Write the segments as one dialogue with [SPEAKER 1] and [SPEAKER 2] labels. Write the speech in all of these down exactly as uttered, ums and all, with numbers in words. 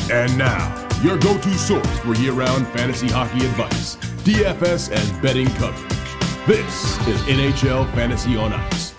[SPEAKER 1] And now, your go-to source for year-round fantasy hockey advice, D F S and betting coverage. This is N H L Fantasy on Ice.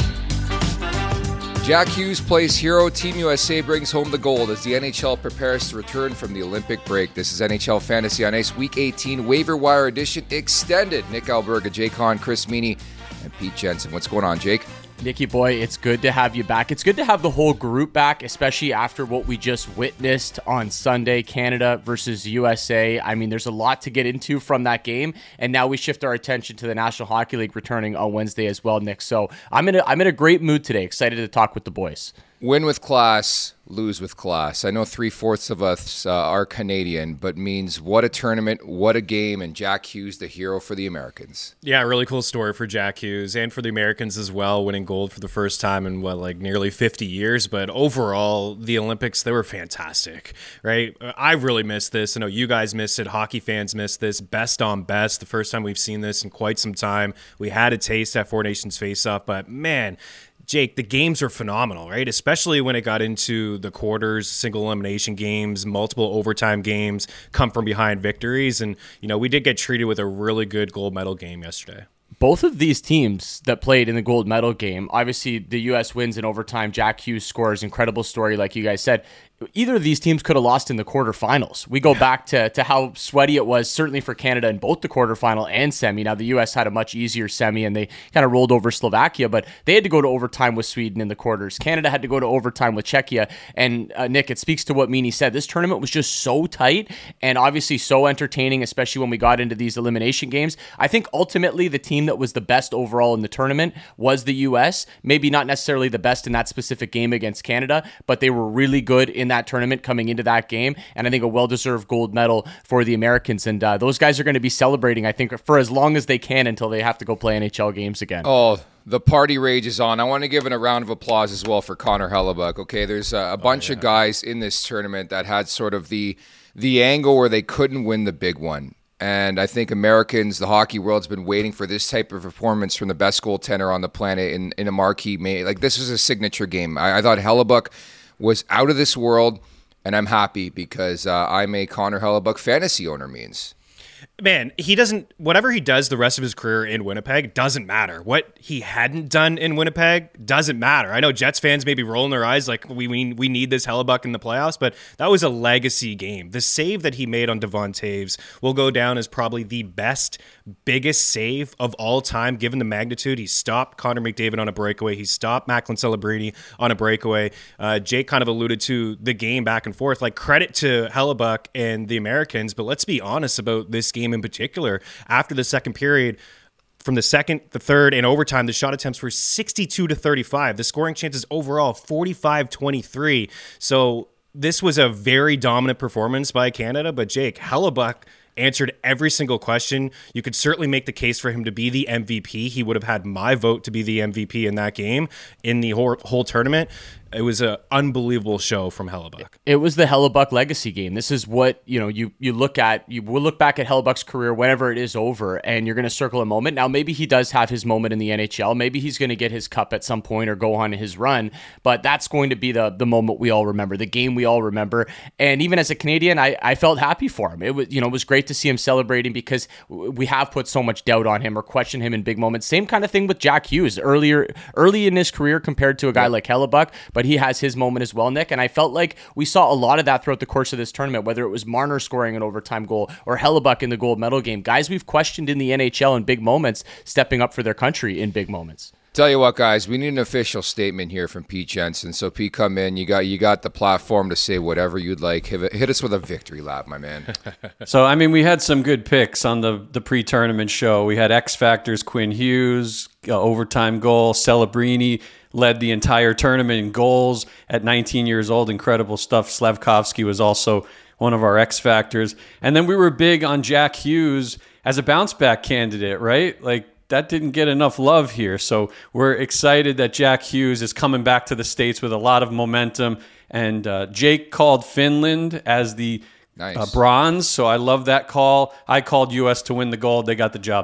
[SPEAKER 2] Jack Hughes plays hero. Team U S A brings home the gold as the N H L prepares to return from the Olympic break. This is N H L Fantasy on Ice Week eighteen Waiver Wire Edition extended. Nick Alberga, Jake Hahn, Chris Meany, and Pete Jensen. What's going on, Jake?
[SPEAKER 3] Nicky boy, it's good to have you back. It's good to have the whole group back, especially after what we just witnessed on Sunday, Canada versus U S A. I mean, there's a lot to get into from that game, and now we shift our attention to the National Hockey League returning on Wednesday as well, Nick. So I'm in a, I'm in a great mood today. Excited to talk with the boys.
[SPEAKER 2] Win with class, lose with class. I know three-fourths of us uh, are Canadian, but means what a tournament, what a game, and Jack Hughes, the hero for the Americans.
[SPEAKER 4] Yeah, really cool story for Jack Hughes and for the Americans as well, winning gold for the first time in, what, like nearly fifty years. But overall, the Olympics, they were fantastic, right? I really missed this. I know you guys missed it. Hockey fans missed this. Best on best, the first time we've seen this in quite some time. We had a taste at Four Nations Face-Off, but man, Jake, the games are phenomenal, right? Especially when it got into the quarters, single elimination games, multiple overtime games, come from behind victories. And, you know, we did get treated with a really good gold medal game yesterday.
[SPEAKER 3] Both of these teams that played in the gold medal game, obviously the U S wins in overtime. Jack Hughes scores, incredible story, like you guys said. Either of these teams could have lost in the quarterfinals. We go yeah. back to, to how sweaty it was, certainly for Canada in both the quarterfinal and semi. Now, the U S had a much easier semi, and they kind of rolled over Slovakia, but they had to go to overtime with Sweden in the quarters. Canada had to go to overtime with Czechia. And, uh, Nick, it speaks to what Meany said. This tournament was just so tight and obviously so entertaining, especially when we got into these elimination games. I think ultimately the team that was the best overall in the tournament was the U S. Maybe not necessarily the best in that specific game against Canada, but they were really good in that tournament coming into that game, and I think a well-deserved gold medal for the Americans. And uh, those guys are going to be celebrating, I think, for as long as they can until they have to go play N H L games again.
[SPEAKER 2] Oh, the party rage is on. I want to give it a round of applause as well for Connor Hellebuyck. Okay, there's a, a bunch oh, yeah. of guys in this tournament that had sort of the the angle where they couldn't win the big one. And I think Americans, the hockey world's been waiting for this type of performance from the best goaltender on the planet in, in a marquee. Like, this is a signature game. I, I thought Hellebuyck was out of this world, and I'm happy because uh, I'm a Connor Hellebuyck fantasy owner, means.
[SPEAKER 4] Man, he doesn't, whatever he does the rest of his career in Winnipeg doesn't matter. What he hadn't done in Winnipeg doesn't matter. I know Jets fans may be rolling their eyes like we we, we need this Hellebuyck in the playoffs, but that was a legacy game. The save that he made on Devon Toews will go down as probably the best, biggest save of all time, given the magnitude. He stopped Connor McDavid on a breakaway. He stopped Macklin Celebrini on a breakaway. Uh, Jake kind of alluded to the game back and forth. Like, credit to Hellebuyck and the Americans, but let's be honest about this game in particular. After the second period, from the second, the third, and overtime, the shot attempts were sixty-two to thirty-five. The scoring chances overall, forty-five twenty-three. So this was a very dominant performance by Canada, but Jake, Hellebuyck answered every single question. You could certainly make the case for him to be the M V P. He would have had my vote to be the M V P in that game, in the whole, whole tournament. It was an unbelievable show from Hellebuyck.
[SPEAKER 3] It was the Hellebuyck legacy game. This is what, you know, you you look at, you will look back at Hellebuck's career whenever it is over, and you're going to circle a moment. Now, maybe he does have his moment in the N H L. Maybe he's going to get his cup at some point or go on his run, but that's going to be the the moment we all remember, the game we all remember. And even as a Canadian, I, I felt happy for him. It was, you know, it was great to see him celebrating because we have put so much doubt on him or questioned him in big moments. Same kind of thing with Jack Hughes earlier, early in his career compared to a guy yeah. like Hellebuyck, but he has his moment as well, Nick. And I felt like we saw a lot of that throughout the course of this tournament, whether it was Marner scoring an overtime goal or Hellebuyck in the gold medal game. Guys we've questioned in the N H L in big moments, stepping up for their country in big moments.
[SPEAKER 2] Tell you what, guys, we need an official statement here from Pete Jensen. So, Pete, come in. You got you got the platform to say whatever you'd like. Hit, hit us with a victory lap, my man.
[SPEAKER 5] So, I mean, we had some good picks on the, the pre-tournament show. We had X Factors, Quinn Hughes, uh, overtime goal. Celebrini led the entire tournament in goals at nineteen years old. Incredible stuff. Slavkovsky was also one of our X Factors. And then we were big on Jack Hughes as a bounce-back candidate, right? Like, that didn't get enough love here. So we're excited that Jack Hughes is coming back to the States with a lot of momentum. And uh, Jake called Finland as the
[SPEAKER 2] nice.
[SPEAKER 5] uh, bronze. So I love that call. I called U S to win the gold. They got the job done.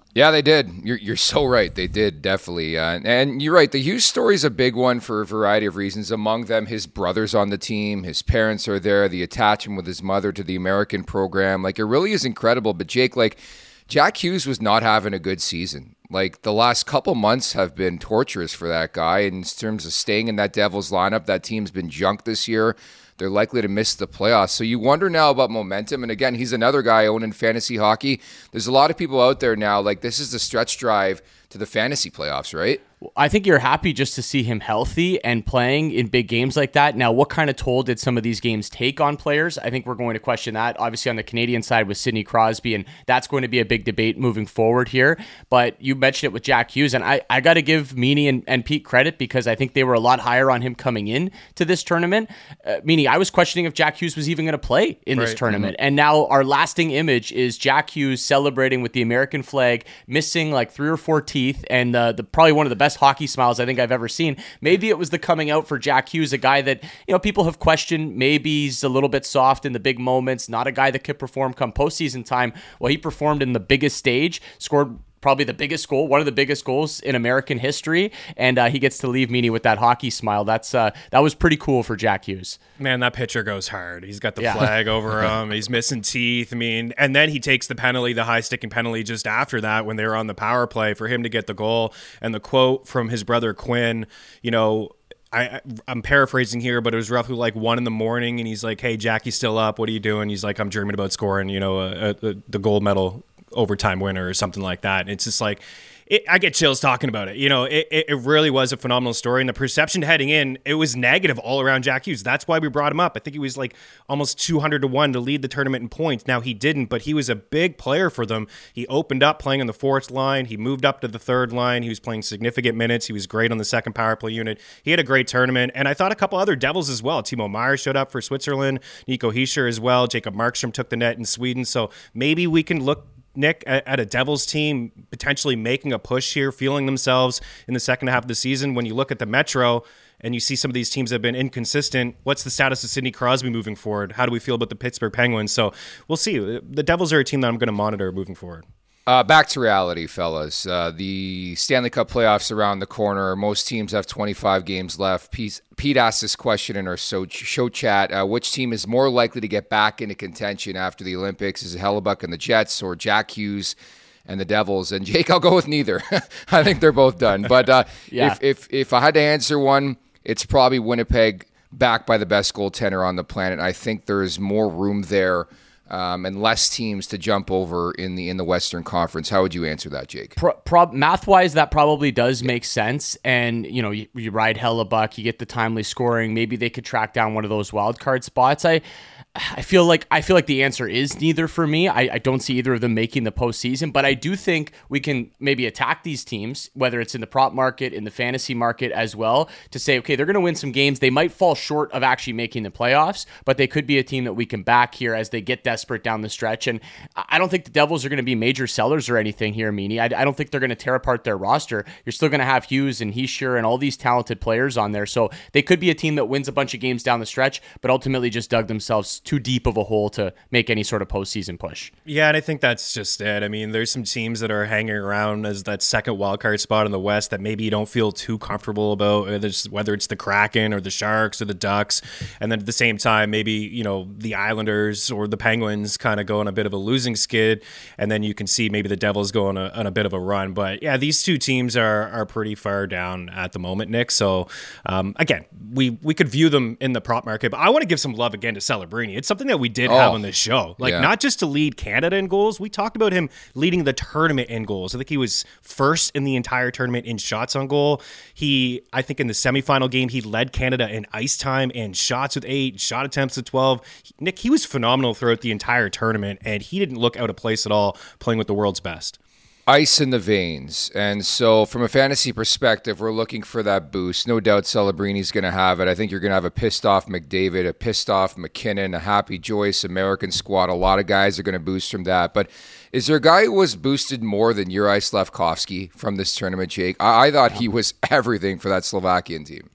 [SPEAKER 2] Yeah, they did. You're you're so right. They did, definitely. Uh, and you're right. The Hughes story is a big one for a variety of reasons. Among them, his brother's on the team. His parents are there. The attachment with his mother to the American program. Like, it really is incredible. But, Jake, like, Jack Hughes was not having a good season. Like, the last couple months have been torturous for that guy in terms of staying in that Devils lineup. That team's been junk this year. They're likely to miss the playoffs. So you wonder now about momentum. And again, he's another guy owning fantasy hockey. There's a lot of people out there now, like, this is the stretch drive to the fantasy playoffs, right?
[SPEAKER 3] I think you're happy just to see him healthy and playing in big games like that. Now, what kind of toll did some of these games take on players? I think we're going to question that. Obviously, on the Canadian side with Sidney Crosby, and that's going to be a big debate moving forward here. But you mentioned it with Jack Hughes, and I, I got to give Meany and, and Pete credit because I think they were a lot higher on him coming in to this tournament. Uh, Meany, I was questioning if Jack Hughes was even going to play in
[SPEAKER 4] right.
[SPEAKER 3] this tournament.
[SPEAKER 4] Mm-hmm.
[SPEAKER 3] And now our lasting image is Jack Hughes celebrating with the American flag, missing like three or four teeth, and uh, the probably one of the best hockey smiles I think I've ever seen. Maybe it was the coming out for Jack Hughes, a guy that, you know, people have questioned. Maybe he's a little bit soft in the big moments, not a guy that could perform come postseason time. Well, he performed in the biggest stage, scored probably the biggest goal, one of the biggest goals in American history, and uh, he gets to leave Meany with that hockey smile. That's uh, that was pretty cool for Jack Hughes.
[SPEAKER 4] Man, that pitcher goes hard. He's got the
[SPEAKER 3] Yeah.
[SPEAKER 4] flag over him. He's missing teeth. I mean, and then he takes the penalty, the high sticking penalty just after that when they were on the power play for him to get the goal. And the quote from his brother Quinn, you know, I, I'm paraphrasing here, but it was roughly like one in the morning, and he's like, "Hey, Jackie's still up. What are you doing?" He's like, "I'm dreaming about scoring, you know, a, a, the gold medal overtime winner or something like that." And it's just like, it, I get chills talking about it. You know, it, it really was a phenomenal story. And the perception heading in, it was negative all around Jack Hughes. That's why we brought him up. I think he was like almost two hundred to one to lead the tournament in points. Now, he didn't, but he was a big player for them. He opened up playing on the fourth line. He moved up to the third line. He was playing significant minutes. He was great on the second power play unit. He had a great tournament. And I thought a couple other Devils as well. Timo Meier showed up for Switzerland. Nico Hischier as well. Jacob Markstrom took the net in Sweden. So maybe we can look, Nick, at a Devils team potentially making a push here, feeling themselves in the second half of the season. When you look at the Metro and you see some of these teams that have been inconsistent, what's the status of Sidney Crosby moving forward? How do we feel about the Pittsburgh Penguins? So we'll see. The Devils are a team that I'm going to monitor moving forward.
[SPEAKER 2] Uh, back to reality, fellas. Uh, the Stanley Cup playoffs around the corner. Most teams have twenty-five games left. Pete, Pete asked this question in our show, show chat. Uh, which team is more likely to get back into contention after the Olympics? Is it Hellebuyck and the Jets or Jack Hughes and the Devils? And Jake, I'll go with neither. I think they're both done. But uh,
[SPEAKER 3] yeah.
[SPEAKER 2] if, if, if I had to answer one, it's probably Winnipeg, backed by the best goaltender on the planet. I think there is more room there. Um, and less teams to jump over in the in the Western Conference. How would you answer that, Jake?
[SPEAKER 3] Pro, pro, math-wise, that probably does make sense. And, you know, you, you ride Hellebuyck, you get the timely scoring. Maybe they could track down one of those wild card spots. I I feel like I feel like the answer is neither for me. I, I don't see either of them making the postseason, but I do think we can maybe attack these teams, whether it's in the prop market, in the fantasy market as well, to say, okay, they're going to win some games. They might fall short of actually making the playoffs, but they could be a team that we can back here as they get desperate down the stretch. And I don't think the Devils are going to be major sellers or anything here, Meany. I, I don't think they're going to tear apart their roster. You're still going to have Hughes and Hischier and all these talented players on there. So they could be a team that wins a bunch of games down the stretch, but ultimately just dug themselves too deep of a hole to make any sort of postseason push.
[SPEAKER 4] Yeah, and I think that's just it. I mean, there's some teams that are hanging around as that second wildcard spot in the West that maybe you don't feel too comfortable about, whether it's the Kraken or the Sharks or the Ducks. And then at the same time, maybe, you know, the Islanders or the Penguins kind of go on a bit of a losing skid. And then you can see maybe the Devils go on a, on a bit of a run. But yeah, these two teams are are pretty far down at the moment, Nick. So um, again, we, we could view them in the prop market, but I want to give some love again to Celebrini. It's something that we did
[SPEAKER 2] oh,
[SPEAKER 4] have on this show. Like,
[SPEAKER 2] yeah.
[SPEAKER 4] not just to lead Canada in goals. We talked about him leading the tournament in goals. I think he was first in the entire tournament in shots on goal. He, I think in the semifinal game, he led Canada in ice time and shots with eight, shot attempts with twelve. Nick, he was phenomenal throughout the entire tournament, and he didn't look out of place at all playing with the world's best.
[SPEAKER 2] Ice in the veins. And so from a fantasy perspective, we're looking for that boost. No doubt Celebrini's going to have it. I think you're going to have a pissed off McDavid, a pissed off McKinnon, a happy Joyce, American squad. A lot of guys are going to boost from that. But is there a guy who was boosted more than Juraj Slafkovsky from this tournament, Jake? I, I thought he was everything for that Slovakian team.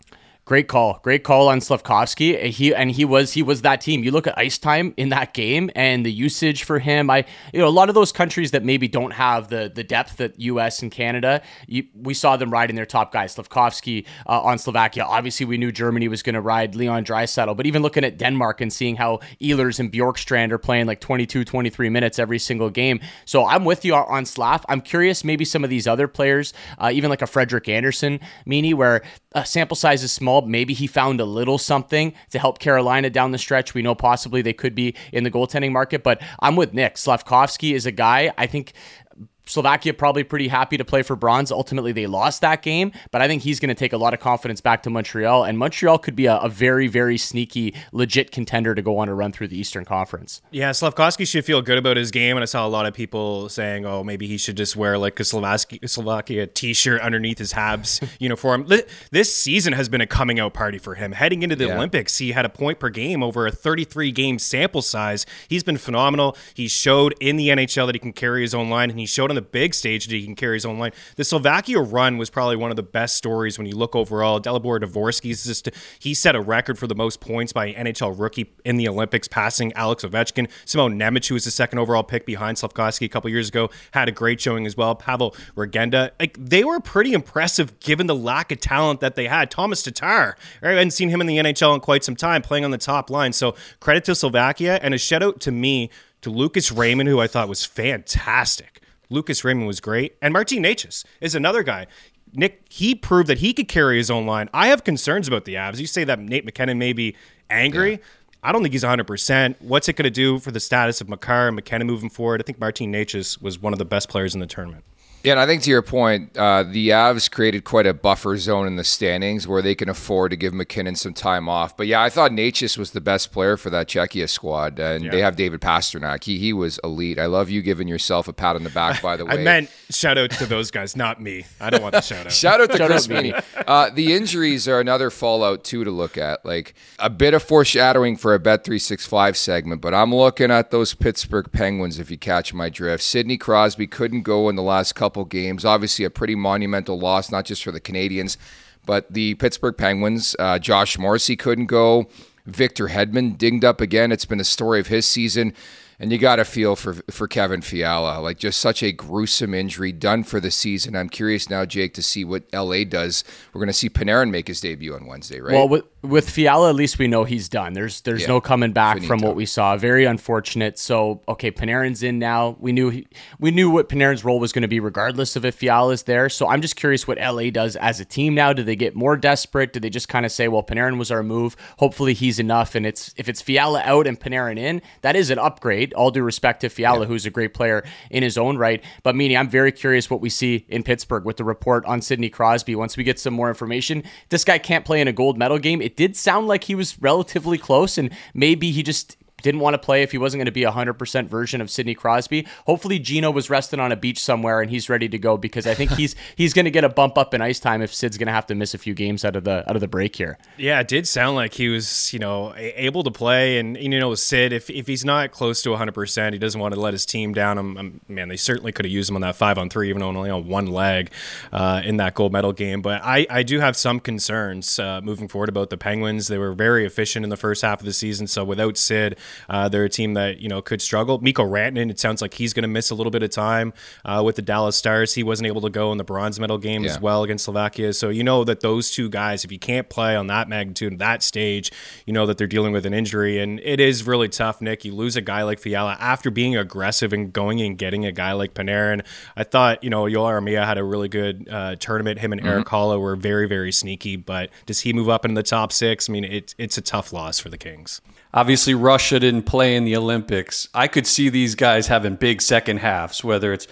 [SPEAKER 3] Great call. Great call on Slavkovsky. He and he was he was that team. You look at ice time in that game and the usage for him. I you know a lot of those countries that maybe don't have the the depth that U S and Canada, you, we saw them riding their top guys. Slavkovsky uh, on Slovakia. Obviously, we knew Germany was going to ride Leon Draisaitl, but even looking at Denmark and seeing how Ehlers and Bjorkstrand are playing like twenty-two, twenty-three minutes every single game. So I'm with you on Slav. I'm curious maybe some of these other players, uh, even like a Frederick Anderson, Meany, where uh, sample size is small. Maybe he found a little something to help Carolina down the stretch. We know possibly they could be in the goaltending market, but I'm with Nick. Slavkovsky is a guy, I think Slovakia probably pretty happy to play for bronze. Ultimately, they lost that game, but I think he's going to take a lot of confidence back to Montreal, and Montreal could be a, a very, very sneaky, legit contender to go on a run through the Eastern Conference.
[SPEAKER 4] Yeah, Slavkovsky should feel good about his game, and I saw a lot of people saying, oh, maybe he should just wear like a Slovakia, Slovakia t-shirt underneath his Habs uniform. This season has been a coming out party for him. Heading into the yeah. Olympics, he had a point per game over a thirty-three game sample size. He's been phenomenal. He showed in the N H L that he can carry his own line, and he showed on the big stage that he can carry his own line. The Slovakia run was probably one of the best stories when you look overall. Dalibor Dvorsky's just he set a record for the most points by an N H L rookie in the Olympics, passing Alex Ovechkin. Simon Nemec, who was the second overall pick behind Slavkovsky a couple years ago, had a great showing as well. Pavel Regenda, like they were pretty impressive given the lack of talent that they had. Thomas Tatar, I hadn't seen him in the N H L in quite some time, playing on the top line. So credit to Slovakia, and a shout out to me to Lucas Raymond, who I thought was fantastic. Lucas Raymond was great. And Martin Necas is another guy. Nick, he proved that he could carry his own line. I have concerns about the Avs. You say that Nate McKinnon may be angry. Yeah. I don't think he's one hundred percent. What's it going to do for the status of Makar and McKinnon moving forward? I think Martin Necas was one of the best players in the tournament.
[SPEAKER 2] Yeah, and I think to your point, uh, the Avs created quite a buffer zone in the standings where they can afford to give McKinnon some time off. But yeah, I thought Necas was the best player for that Czechia squad, and yeah. they have David Pastrnak. He he was elite. I love you giving yourself a pat on the back, by the way.
[SPEAKER 4] I meant shout out to those guys, not me. I don't want the shout out.
[SPEAKER 2] Shout out to shout Chris Meany. Uh, the injuries are another fallout, too, to look at. Like a bit of foreshadowing for a Bet three sixty-five segment, but I'm looking at those Pittsburgh Penguins, if you catch my drift. Sidney Crosby couldn't go in the last couple games. Obviously a pretty monumental loss, not just for the Canadians, but the Pittsburgh Penguins. Uh, Josh Morrissey couldn't go. Victor Hedman dinged up again. It's been a story of his season. And you got to feel for for Kevin Fiala, like just such a gruesome injury done for the season. I'm curious now, Jake, to see what L A does. We're going to see Panarin make his debut on Wednesday, right?
[SPEAKER 3] Well, with, with Fiala, at least we know he's done. There's there's yeah. no coming back Finito. From what we saw. Very unfortunate. So, okay, Panarin's in now. We knew he, we knew what Panarin's role was going to be regardless of if Fiala's there. So I'm just curious what L A does as a team now. Do they get more desperate? Do they just kind of say, well, Panarin was our move. Hopefully he's enough. And it's if it's Fiala out and Panarin in, that is an upgrade. All due respect to Fiala, yeah. who's a great player in his own right. But Meany, I'm very curious what we see in Pittsburgh with the report on Sidney Crosby. Once we get some more information, this guy can't play in a gold medal game. It did sound like he was relatively close, and maybe he just didn't want to play if he wasn't going to be a one hundred percent version of Sidney Crosby. Hopefully Gino was resting on a beach somewhere and he's ready to go, because I think he's he's going to get a bump up in ice time if Sid's going to have to miss a few games out of the out of the break here.
[SPEAKER 4] Yeah, it did sound like he was, you know, able to play, and you know, Sid, if if he's not close to one hundred percent, he doesn't want to let his team down. I'm, I'm, man, they certainly could have used him on that five on three, even though only on one leg uh, in that gold medal game. But I, I do have some concerns uh, moving forward about the Penguins. They were very efficient in the first half of the season, so without Sid, uh, they're a team that, you know, could struggle. Mikko Rantanen, it sounds like he's going to miss a little bit of time uh, with the Dallas Stars. He wasn't able to go in the bronze medal game yeah. as well against Slovakia. So you know that those two guys, if you can't play on that magnitude, that stage, you know that they're dealing with an injury. And it is really tough, Nick. You lose a guy like Fiala after being aggressive and going and getting a guy like Panarin. I thought, you know, Yoel Armia had a really good uh, tournament. Him and mm-hmm. Eric Holla were very, very sneaky. But does he move up into the top six? I mean, it, it's a tough loss for the Kings.
[SPEAKER 5] Obviously, Russia didn't play in the Olympics. I could see these guys having big second halves, whether it's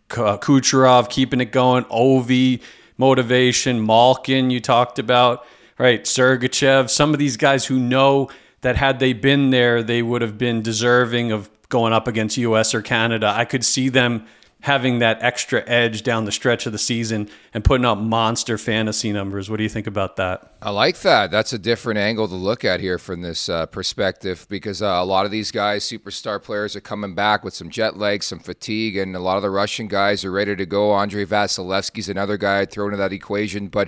[SPEAKER 5] Kucherov keeping it going, Ovi, motivation, Malkin you talked about, right? Sergachev, some of these guys who know that had they been there, they would have been deserving of going up against U S or Canada. I could see them having that extra edge down the stretch of the season and putting up monster fantasy numbers. What do you think about that?
[SPEAKER 2] I like that. That's a different angle to look at here from this uh, perspective, because uh, a lot of these guys, superstar players, are coming back with some jet lag, some fatigue, and a lot of the Russian guys are ready to go. Andrei Vasilevsky's another guy I'd throw into that equation, but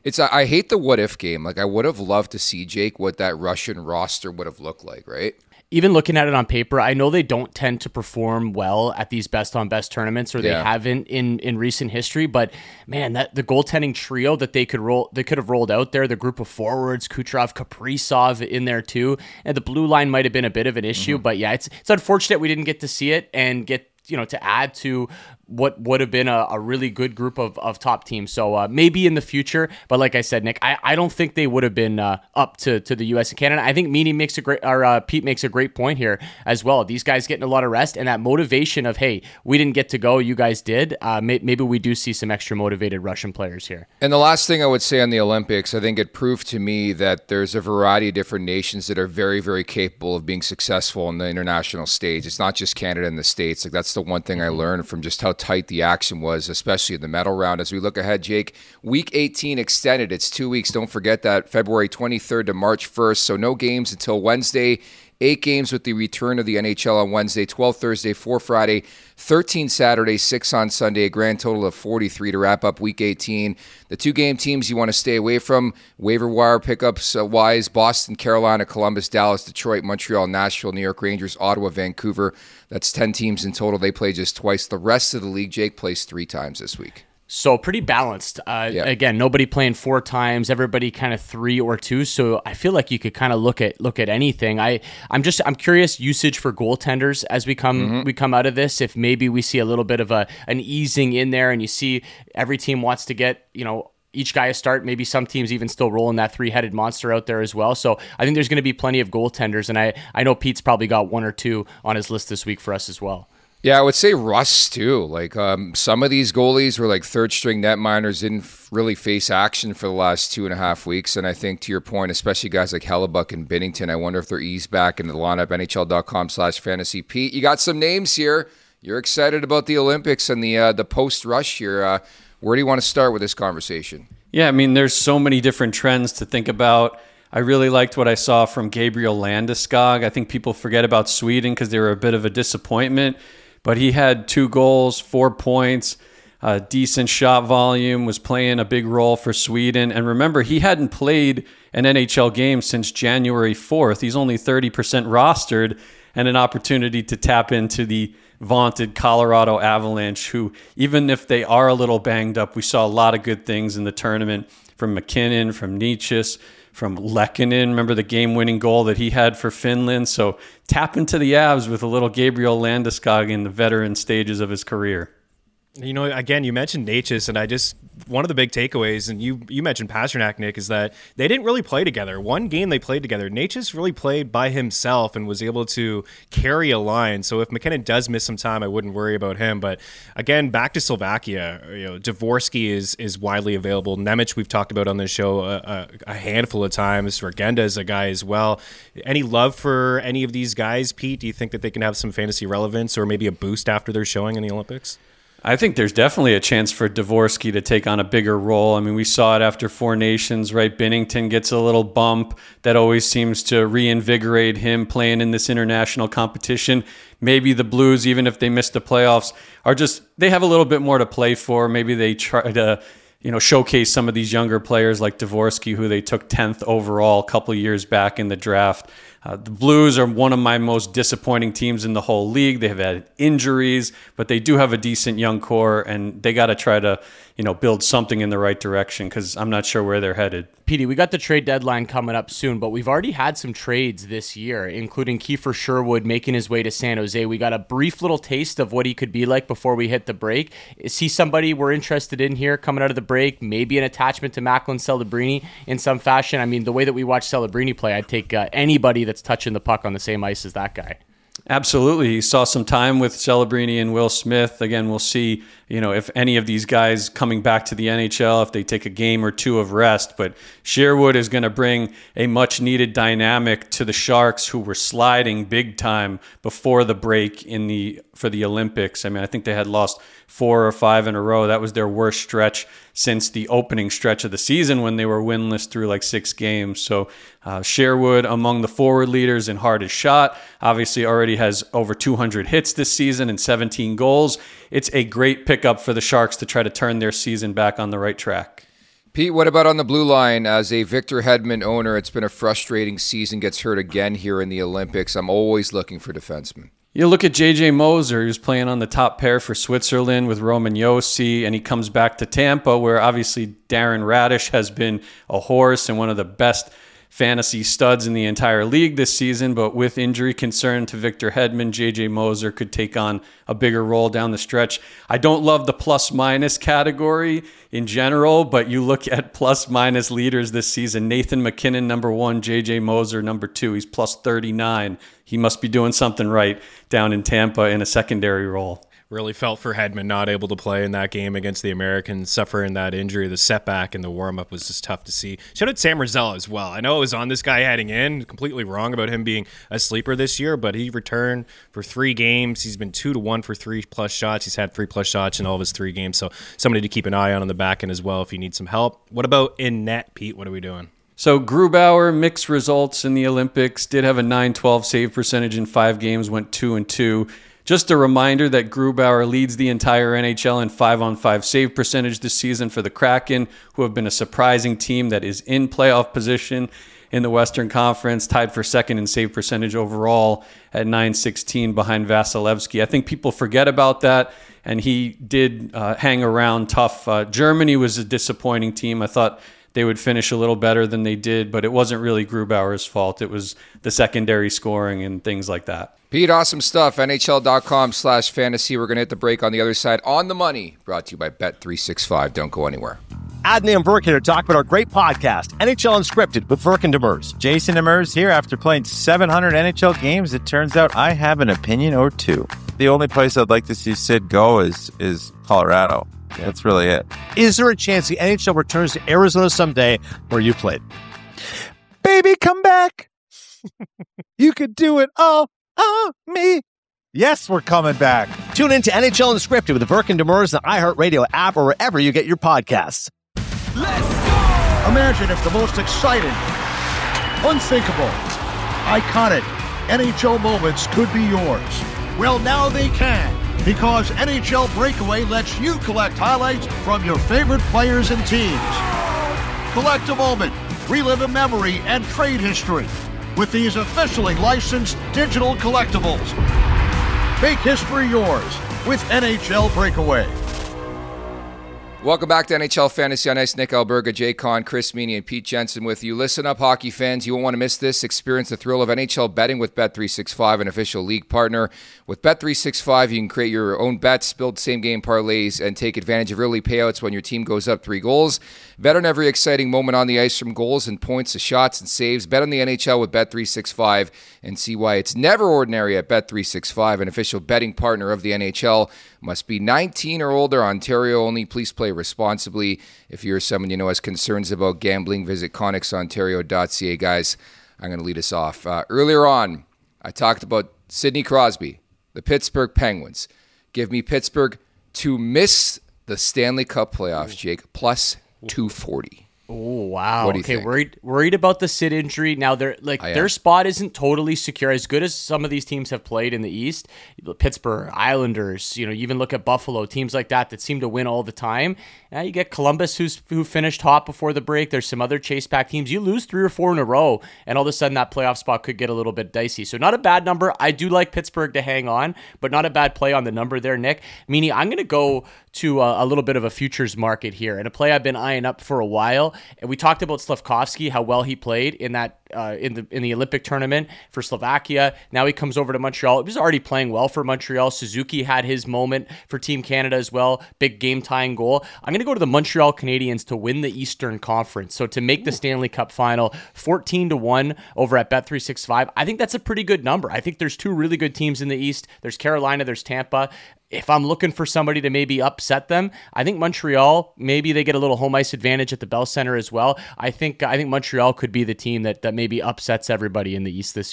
[SPEAKER 2] It's I I hate the what if game. Like I would have loved to see, Jake, what that Russian roster would have looked like, right?
[SPEAKER 3] Even looking at it on paper, I know they don't tend to perform well at these best on best tournaments, or they
[SPEAKER 2] Yeah.
[SPEAKER 3] haven't in, in recent history. But man, that the goaltending trio that they could roll, they could have rolled out there. The group of forwards, Kucherov, Kaprizov in there too, and the blue line might have been a bit of an issue.
[SPEAKER 2] Mm-hmm.
[SPEAKER 3] But yeah, it's it's unfortunate we didn't get to see it and get you know to add to what would have been a, a really good group of, of top teams. So uh, maybe in the future, but like I said, Nick, I, I don't think they would have been uh, up to, to the U S and Canada. I think Meany makes a great, or uh, Pete makes a great point here as well. These guys getting a lot of rest, and that motivation of, hey, we didn't get to go, you guys did. Uh, may, maybe we do see some extra motivated Russian players here.
[SPEAKER 2] And the last thing I would say on the Olympics, I think it proved to me that there's a variety of different nations that are very, very capable of being successful on the international stage. It's not just Canada and the States. Like that's the one thing I learned from just how tight the action was, especially in the medal round. As we look ahead, Jake, week eighteen extended. It's two weeks. Don't forget that, February twenty-third to March first. So no games until Wednesday. Eight games with the return of the N H L on Wednesday, twelve Thursday, four Friday, thirteen Saturday, six on Sunday, a grand total of forty-three to wrap up week eighteen. The two-game teams you want to stay away from, waiver wire pickups uh, wise, Boston, Carolina, Columbus, Dallas, Detroit, Montreal, Nashville, New York Rangers, Ottawa, Vancouver. That's ten teams in total. They play just twice. The rest of the league, Jake, plays three times this week.
[SPEAKER 3] So pretty balanced. Uh,
[SPEAKER 2] Yeah.
[SPEAKER 3] Again, nobody playing four times, everybody kind of three or two. So I feel like you could kind of look at look at anything. I I'm just I'm curious usage for goaltenders as we come
[SPEAKER 2] Mm-hmm.
[SPEAKER 3] we come out of this. If maybe we see a little bit of a an easing in there, and you see every team wants to get you know each guy a start. Maybe some teams even still rolling that three-headed monster out there as well. So I think there's going to be plenty of goaltenders, and I I know Pete's probably got one or two on his list this week for us as well.
[SPEAKER 2] Yeah, I would say Russ too. Like um, some of these goalies were like third string netminders, didn't f- really face action for the last two and a half weeks. And I think to your point, especially guys like Hellebuck and Binnington, I wonder if they're eased back into the lineup. N H L dot com slash fantasy. Pete, you got some names here. You're excited about the Olympics and the uh, the post rush here. Uh, where do you want to start with this conversation?
[SPEAKER 5] Yeah, I mean, there's so many different trends to think about. I really liked what I saw from Gabriel Landeskog. I think people forget about Sweden because they were a bit of a disappointment. But he had two goals, four points, a decent shot volume, was playing a big role for Sweden. And remember, he hadn't played an N H L game since January fourth. He's only thirty percent rostered, and an opportunity to tap into the vaunted Colorado Avalanche, who, even if they are a little banged up, we saw a lot of good things in the tournament from McKinnon, from Nietzsche, from Lehkonen. Remember the game-winning goal that he had for Finland? So tap into the Avs with a little Gabriel Landeskog in the veteran stages of his career.
[SPEAKER 4] You know, again, you mentioned Natchez, and I just one of the big takeaways, and you you mentioned Pasternak, Nick, is that they didn't really play together. One game they played together. Natchez really played by himself and was able to carry a line. So if McKinnon does miss some time, I wouldn't worry about him. But again, back to Slovakia, you know, Dvorsky is is widely available. Nemec we've talked about on this show a, a, a handful of times. Regenda is a guy as well. Any love for any of these guys, Pete? Do you think that they can have some fantasy relevance or maybe a boost after their showing in the Olympics?
[SPEAKER 5] I think there's definitely a chance for Dvorsky to take on a bigger role. I mean, we saw it after Four Nations, right? Binnington gets a little bump. That always seems to reinvigorate him playing in this international competition. Maybe the Blues, even if they miss the playoffs, are just, they have a little bit more to play for. Maybe they try to, you know, showcase some of these younger players like Dvorsky, who they took tenth overall a couple of years back in the draft. Uh, the Blues are one of my most disappointing teams in the whole league. They have had injuries, but they do have a decent young core, and they got to try to, you know, build something in the right direction because I'm not sure where they're headed.
[SPEAKER 3] Petey, we got the trade deadline coming up soon, but we've already had some trades this year, including Kiefer Sherwood making his way to San Jose. We got a brief little taste of what he could be like before we hit the break. Is he somebody we're interested in here coming out of the break? Maybe an attachment to Macklin Celebrini in some fashion? I mean, the way that we watch Celebrini play, I'd take uh, anybody that's touching the puck on the same ice as that guy.
[SPEAKER 5] Absolutely. He saw some time with Celebrini and Will Smith. Again, we'll see, you know, if any of these guys coming back to the N H L, if they take a game or two of rest. But Sherwood is going to bring a much-needed dynamic to the Sharks, who were sliding big time before the break in the for the Olympics. I mean, I think they had lost four or five in a row. That was their worst stretch since the opening stretch of the season when they were winless through like six games. So uh, Sherwood, among the forward leaders in hardest shot, obviously already has over two hundred hits this season and seventeen goals. It's a great pickup for the Sharks to try to turn their season back on the right track.
[SPEAKER 2] Pete, what about on the blue line? As a Victor Hedman owner, it's been a frustrating season, gets hurt again here in the Olympics. I'm always looking for defensemen.
[SPEAKER 5] You look at J J Moser, who's playing on the top pair for Switzerland with Roman Josi, and he comes back to Tampa, where obviously Darren Radish has been a horse and one of the best fantasy studs in the entire league this season. But with injury concern to Victor Hedman, J J Moser could take on a bigger role down the stretch. I don't love the plus-minus category in general, but you look at plus-minus leaders this season. Nathan MacKinnon, number one. J J Moser, number two. He's plus thirty-nine. He must be doing something right down in Tampa in a secondary role.
[SPEAKER 4] Really felt for Hedman not able to play in that game against the Americans, suffering that injury. The setback in the warm-up was just tough to see. Shout out Sam Rizella as well. I know I was on this guy heading in, completely wrong about him being a sleeper this year, but he returned for three games. He's been two to one for three-plus shots. He's had three-plus shots in all of his three games, so somebody to keep an eye on on the back end as well if you need some help. What about in net, Pete? What are we doing?
[SPEAKER 5] So Grubauer, mixed results in the Olympics, did have a nine twelve save percentage in five games, went two and two. Just a reminder that Grubauer leads the entire N H L in five-on-five save percentage this season for the Kraken, who have been a surprising team that is in playoff position in the Western Conference, tied for second in save percentage overall at nine sixteen behind Vasilevsky. I think people forget about that, and he did uh, hang around tough. Uh, Germany was a disappointing team. I thought they would finish a little better than they did, but it wasn't really Grubauer's fault. It was the secondary scoring and things like that.
[SPEAKER 2] Pete, awesome stuff. N H L dot com slash fantasy. We're going to hit the break on the other side. On the Money, brought to you by Bet three sixty-five. Don't go anywhere.
[SPEAKER 6] Adney and Verkin are talking about our great podcast, N H L Unscripted with Verkin Demers.
[SPEAKER 7] Jason Demers here. After playing seven hundred N H L games, it turns out I have an opinion or two. The only place I'd like to see Sid go is, is Colorado. Yeah. That's really it.
[SPEAKER 6] Is there a chance the N H L returns to Arizona someday where you played?
[SPEAKER 7] Baby, come back. You could do it all. Oh, me. Yes, we're coming back.
[SPEAKER 6] Tune in to N H L Unscripted with the Verkin Demers, the iHeartRadio app, or wherever you get your podcasts.
[SPEAKER 8] Let's go! Imagine if the most exciting, unthinkable, iconic N H L moments could be yours. Well, now they can, because N H L Breakaway lets you collect highlights from your favorite players and teams. Collect a moment, relive a memory, and trade history with these officially licensed digital collectibles. Make history yours with N H L Breakaway.
[SPEAKER 2] Welcome back to N H L Fantasy on Ice. Nick Alberga, Jay Kahn, Chris Meany, and Pete Jensen with you. Listen up, hockey fans. You won't want to miss this. Experience the thrill of N H L betting with Bet three sixty-five, an official league partner. With Bet three sixty-five, you can create your own bets, build same-game parlays, and take advantage of early payouts when your team goes up three goals. Bet on every exciting moment on the ice, from goals and points to shots and saves. Bet on the N H L with Bet three sixty-five and see why it's never ordinary at Bet three sixty-five, an official betting partner of the N H L. Must be nineteen or older, Ontario only. Please play responsibly. If you're someone you know has concerns about gambling, visit connex ontario dot c a. Guys, I'm going to lead us off. Uh, earlier on, I talked about Sidney Crosby, the Pittsburgh Penguins. Give me Pittsburgh to miss the Stanley Cup playoffs, Jake, plus two forty.
[SPEAKER 3] Oh, wow.
[SPEAKER 2] What do you
[SPEAKER 3] okay,
[SPEAKER 2] think?
[SPEAKER 3] worried worried about the Sid injury. Now, they're like their spot isn't totally secure. As good as some of these teams have played in the East, Pittsburgh, Islanders, you know, you even look at Buffalo, teams like that that seem to win all the time. Now you get Columbus, who's who finished hot before the break. There's some other chase pack teams. You lose three or four in a row, and all of a sudden that playoff spot could get a little bit dicey. So not a bad number. I do like Pittsburgh to hang on, but not a bad play on the number there, Nick. Meaning I'm going to go to a, a little bit of a futures market here, and a play I've been eyeing up for a while. And we talked about Slavkovsky, how well he played in that uh, in the in the Olympic tournament for Slovakia. Now he comes over to Montreal. He was already playing well for Montreal. Suzuki had his moment for Team Canada as well. Big game-tying goal. I'm going to go to the Montreal Canadiens to win the Eastern Conference. So to make the Stanley Cup final, fourteen to one over at Bet three sixty-five. I think that's a pretty good number. I think there's two really good teams in the East. There's Carolina, there's Tampa. If I'm looking for somebody to maybe upset them, I think Montreal, maybe they get a little home ice advantage at the Bell Center as well. I think I think Montreal could be the team that, that maybe upsets everybody in the East this year.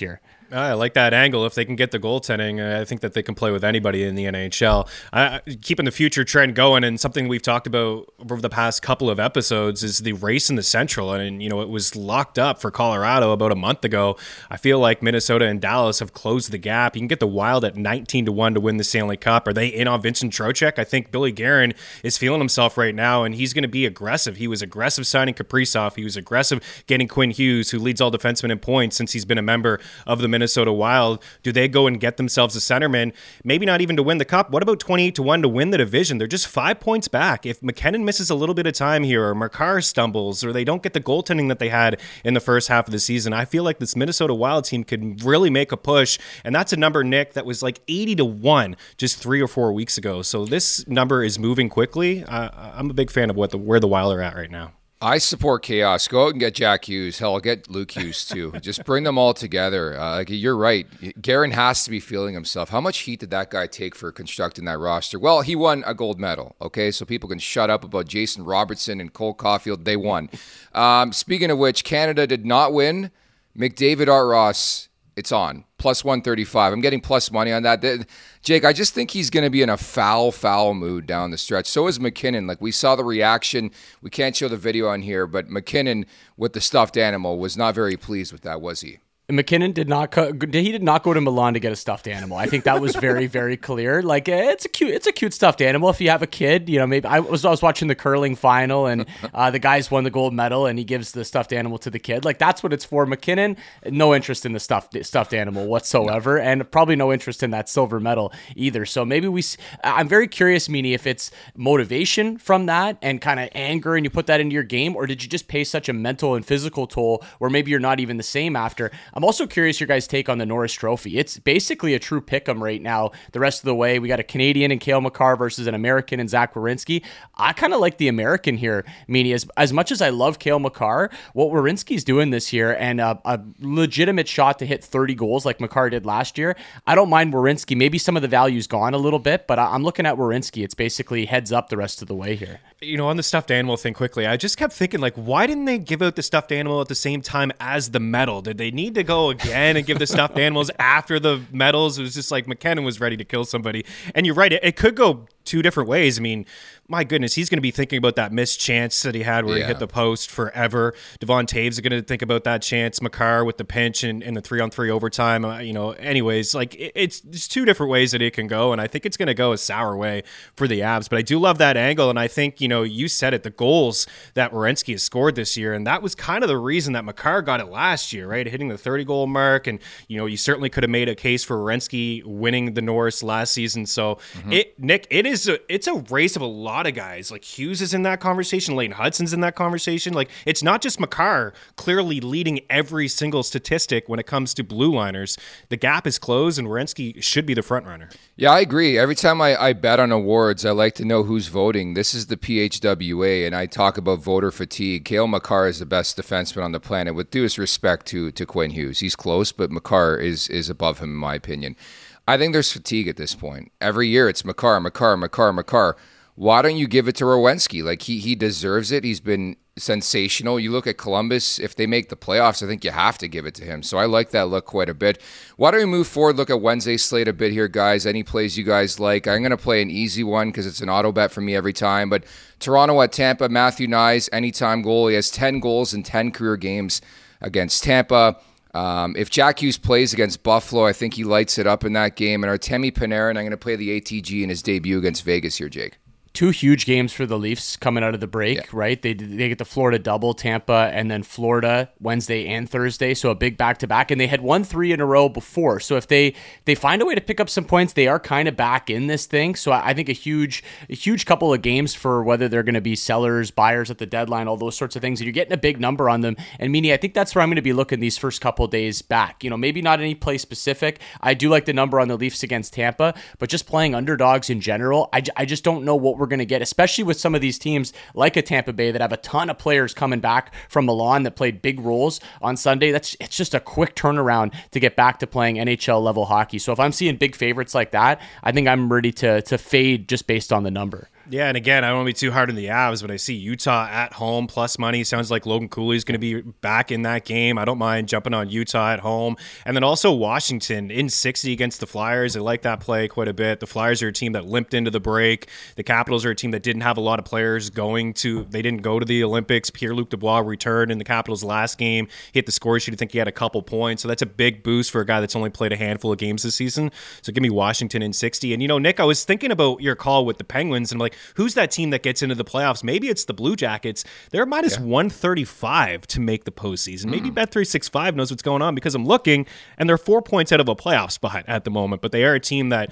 [SPEAKER 4] I like that angle. If they can get the goaltending, uh, I think that they can play with anybody in the N H L. Uh, keeping the future trend going, and something we've talked about over the past couple of episodes is the race in the Central. And, you know, it was locked up for Colorado about a month ago. I feel like Minnesota and Dallas have closed the gap. You can get the Wild at nineteen to one to win the Stanley Cup. Are they in on Vincent Trocheck? I think Billy Guerin is feeling himself right now, and he's going to be aggressive. He was aggressive signing Kaprizov. He was aggressive getting Quinn Hughes, who leads all defensemen in points since he's been a member of the Minnesota Wild. Do they go and get themselves a centerman? Maybe not even to win the Cup. What about twenty-eight to one to win the division? They're just five points back. If McKinnon misses a little bit of time here, or Makar stumbles, or they don't get the goaltending that they had in the first half of the season, I feel like this Minnesota Wild team could really make a push. And that's a number, Nick, that was like eighty to one just three or four weeks ago. So this number is moving quickly. Uh, I'm a big fan of what the, where the Wild are at right now.
[SPEAKER 2] I support chaos. Go out and get Jack Hughes. Hell, get Luke Hughes too. Just bring them all together. Uh, like you're right. Guerin has to be feeling himself. How much heat did that guy take for constructing that roster? Well, he won a gold medal. Okay, so people can shut up about Jason Robertson and Cole Caulfield. They won. Um, speaking of which, Canada did not win. McDavid, Art Ross, it's on. Plus one thirty-five. I'm getting plus money on that. Jake, I just think he's going to be in a foul, foul mood down the stretch. So is McKinnon. Like, we saw the reaction. We can't show the video on here, but McKinnon with the stuffed animal was not very pleased with that, was he?
[SPEAKER 3] McKinnon did not co- he did not go to Milan to get a stuffed animal. I think that was very, very clear. Like, it's a cute it's a cute stuffed animal. If you have a kid, you know, maybe I was I was watching the curling final, and uh, the guys won the gold medal, and he gives the stuffed animal to the kid. Like, that's what it's for. McKinnon, no interest in the stuffed stuffed animal whatsoever, and probably no interest in that silver medal either. So maybe we. I'm very curious, Meanie, if it's motivation from that and kind of anger, and you put that into your game, or did you just pay such a mental and physical toll where maybe you're not even the same after? I'm also curious your guys' take on the Norris Trophy. It's basically a true pick'em right now. The rest of the way, we got a Canadian in Cale Makar versus an American in Zach Werenski. I kind of like the American here, Meanie. As, as much as I love Cale Makar, what Werenski's doing this year, and a, a legitimate shot to hit thirty goals like Makar did last year, I don't mind Werenski. Maybe some of the value's gone a little bit, but I, I'm looking at Werenski. It's basically heads up the rest of the way here.
[SPEAKER 4] You know, on the stuffed animal thing quickly, I just kept thinking, like, why didn't they give out the stuffed animal at the same time as the medal? Did they need to go again and give the stuffed animals after the medals? It was just like McKinnon was ready to kill somebody. And you're right, it, it could go two different ways. I mean, my goodness, he's going to be thinking about that missed chance that he had where
[SPEAKER 2] yeah.
[SPEAKER 4] he hit the post forever. Devon Taves is going to think about that chance. Makar with the pinch and, and the three-on-three overtime. Uh, you know, anyways, like it, it's there's two different ways that it can go, and I think it's going to go a sour way for the Avs. But I do love that angle, and I think, you know, you said it, the goals that Werenski has scored this year, and that was kind of the reason that Makar got it last year, right? Hitting the thirty-goal mark, and, you know, you certainly could have made a case for Werenski winning the Norris last season. So, mm-hmm. it Nick, it is a, it's a race of a lot of guys. Like Hughes is in that conversation, Leighton Hudson's in that conversation. Like, it's not just Makar clearly leading every single statistic when it comes to blue liners. The gap is closed, and Werenski should be the front runner.
[SPEAKER 2] Yeah, I agree. Every time I, I bet on awards, I like to know who's voting. This is the P H W A, and I talk about voter fatigue. Cale Makar is the best defenseman on the planet, with due respect to to Quinn Hughes. He's close, but Makar is is above him, in my opinion. I think there's fatigue at this point. Every year it's Makar, Makar, Makar, Makar. Why don't you give it to Werenski? Like, he he deserves it. He's been sensational. You look at Columbus, if they make the playoffs, I think you have to give it to him. So I like that look quite a bit. Why don't we move forward, look at Wednesday's slate a bit here, guys? Any plays you guys like? I'm going to play an easy one because it's an auto bet for me every time. But Toronto at Tampa, Matthew Nyes, anytime goal. He has ten goals in ten career games against Tampa. Um, if Jack Hughes plays against Buffalo, I think he lights it up in that game. And Artemi Panarin, I'm going to play the A T G in his debut against Vegas here, Jake.
[SPEAKER 3] Two huge games for the Leafs coming out of the break, yeah. right? They they get the Florida double, Tampa, and then Florida Wednesday and Thursday, so a big back-to-back. And they had won three in a row before. So if they they find a way to pick up some points, they are kind of back in this thing. So I think a huge a huge couple of games for whether they're going to be sellers, buyers at the deadline, all those sorts of things. And you're getting a big number on them. And Meanie, I think that's where I'm going to be looking these first couple of days back. You know, maybe not any play specific. I do like the number on the Leafs against Tampa, but just playing underdogs in general, I, I just don't know what we're going to get, especially with some of these teams like a Tampa Bay that have a ton of players coming back from Milan that played big roles on Sunday. That's it's just a quick turnaround to get back to playing N H L level hockey. So if I'm seeing big favorites like that, I think I'm ready to to fade just based on the number.
[SPEAKER 4] Yeah, and again, I don't want to be too hard on the Avs, but I see Utah at home plus money. Sounds like Logan Cooley's going to be back in that game. I don't mind jumping on Utah at home. And then also Washington in sixty against the Flyers. I like that play quite a bit. The Flyers are a team that limped into the break. The Capitals are a team that didn't have a lot of players going to, they didn't go to the Olympics. Pierre-Luc Dubois returned in the Capitals' last game. He hit the score sheet. I think he had a couple points. So that's a big boost for a guy that's only played a handful of games this season. So give me Washington in sixty. And, you know, Nick, I was thinking about your call with the Penguins, and I'm like, who's that team that gets into the playoffs? Maybe it's the Blue Jackets. They're minus yeah. one thirty-five to make the postseason. Mm. Maybe Bet three sixty-five knows what's going on, because I'm looking, and they're four points out of a playoff spot at the moment. But they are a team that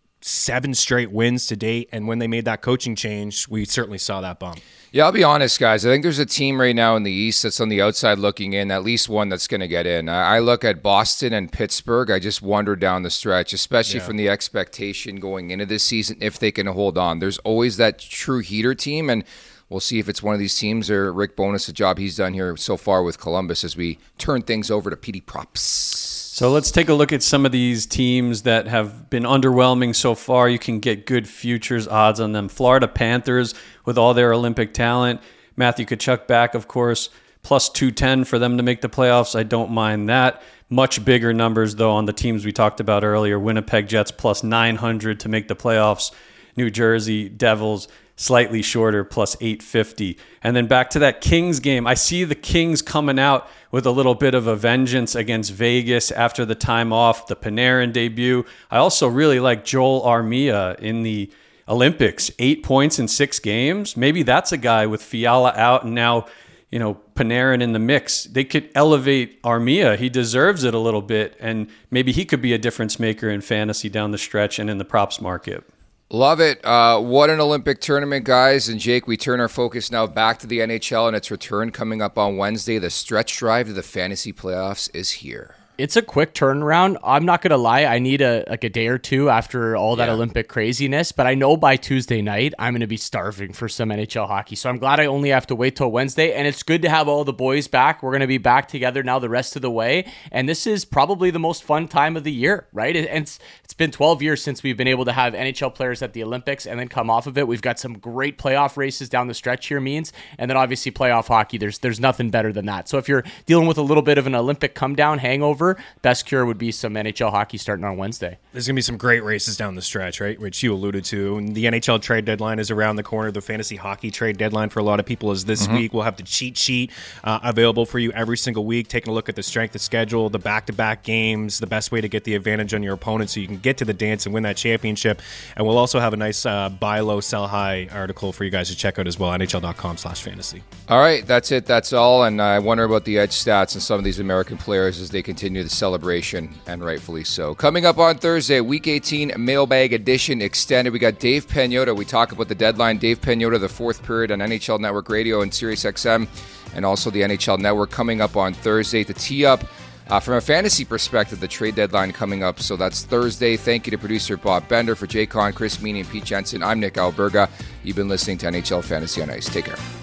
[SPEAKER 4] seven straight wins to date, and when they made that coaching change, we certainly saw that bump.
[SPEAKER 2] Yeah, I'll be honest, guys. I think there's a team right now in the East that's on the outside looking in, at least one that's going to get in. I look at Boston and Pittsburgh. I just wonder down the stretch, especially yeah. from the expectation going into this season, if they can hold on. There's always that true heater team, and we'll see if it's one of these teams or Rick Bowness, the job he's done here so far with Columbus, as we turn things over to P D Props.
[SPEAKER 5] So let's take a look at some of these teams that have been underwhelming so far. You can get good futures odds on them. Florida Panthers, with all their Olympic talent. Matthew Tkachuk back, of course, plus two ten for them to make the playoffs. I don't mind that. Much bigger numbers, though, on the teams we talked about earlier. Winnipeg Jets plus nine hundred to make the playoffs. New Jersey Devils slightly shorter, plus eight fifty. And then back to that Kings game. I see the Kings coming out with a little bit of a vengeance against Vegas after the time off, the Panarin debut. I also really like Joel Armia in the Olympics. Eight points in six games. Maybe that's a guy with Fiala out and now, you know, Panarin in the mix. They could elevate Armia. He deserves it a little bit, and maybe he could be a difference maker in fantasy down the stretch and in the props market.
[SPEAKER 2] Love it. Uh, what an Olympic tournament, guys. And Jake, we turn our focus now back to the N H L and its return coming up on Wednesday. The stretch drive to the fantasy playoffs is here.
[SPEAKER 3] It's a quick turnaround. I'm not going to lie. I need a like a day or two after all that yeah. Olympic craziness, but I know by Tuesday night, I'm going to be starving for some N H L hockey. So I'm glad I only have to wait till Wednesday, and it's good to have all the boys back. We're going to be back together now the rest of the way, and this is probably the most fun time of the year, right? And it's, it's been twelve years since we've been able to have N H L players at the Olympics and then come off of it. We've got some great playoff races down the stretch here, Means, and then obviously playoff hockey. There's, there's nothing better than that. So if you're dealing with a little bit of an Olympic come-down hangover, best cure would be some N H L hockey starting on Wednesday.
[SPEAKER 4] There's going to be some great races down the stretch, right, which you alluded to. And the N H L trade deadline is around the corner. The fantasy hockey trade deadline for a lot of people is this mm-hmm. week. We'll have the cheat sheet uh, available for you every single week, taking a look at the strength of schedule, the back-to-back games, the best way to get the advantage on your opponent so you can get to the dance and win that championship. And we'll also have a nice uh, buy low, sell high article for you guys to check out as well, N H L dot com slash fantasy.
[SPEAKER 2] All right, that's it. That's all. And I wonder about the edge stats and some of these American players as they continue the celebration. And rightfully so. Coming up on Thursday, Week eighteen Mailbag Edition extended. We got Dave Pagnotta. We talk about the deadline. Dave Pagnotta, the fourth period on N H L Network Radio and Sirius X M, and also the N H L Network coming up on Thursday to tee up uh, from a fantasy perspective the trade deadline coming up. So that's Thursday. Thank you to producer Bob Bender. For Jay Con, Chris Meany, and Pete Jensen, I'm Nick Alberga. You've been listening to N H L Fantasy on Ice. Take care.